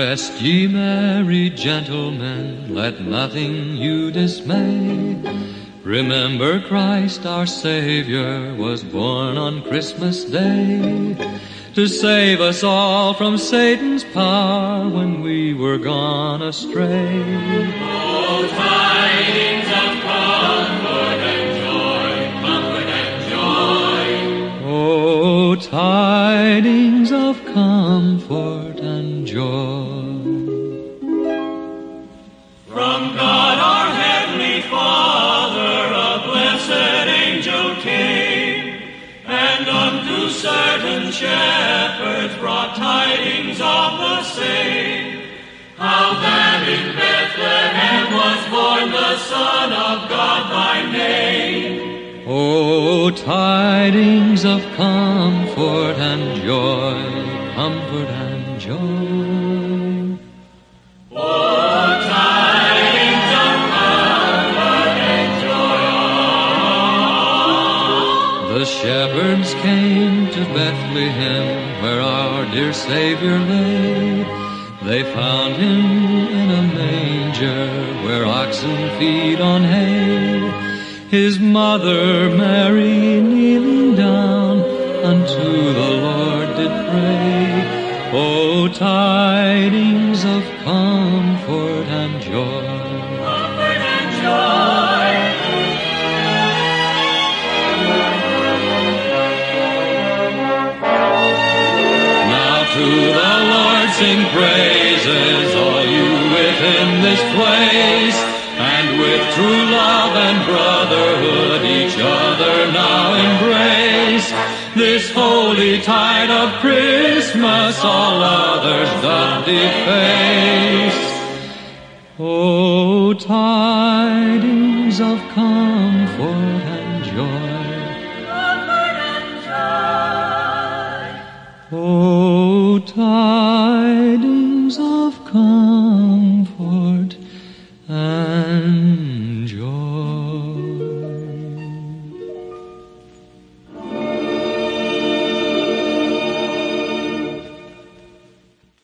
Rest ye merry gentlemen, let nothing you dismay. Remember Christ our Savior was born on Christmas Day, to save us all from Satan's power when we were gone astray. Oh, tidings of comfort and joy, comfort and joy. Oh, tidings of comfort and joy. From God our Heavenly Father a blessed angel came, and unto certain shepherds brought tidings of the same, how that in Bethlehem was born the Son of God by name. Oh, tidings of comfort and joy, comfort and joy. Oh, tidings of comfort and joy. The shepherds came to Bethlehem, where our dear Savior lay. They found him in a manger, where oxen feed on hay. His mother Mary kneeling down unto the Lord did pray. Oh, tidings of comfort and joy. Comfort and joy. Now to the Lord sing praises, all you within this place, and with true love and brotherhood each other now embrace. This holy tide of Christmas all others doth deface. Oh, tidings of comfort and joy. Comfort and joy. Oh, tidings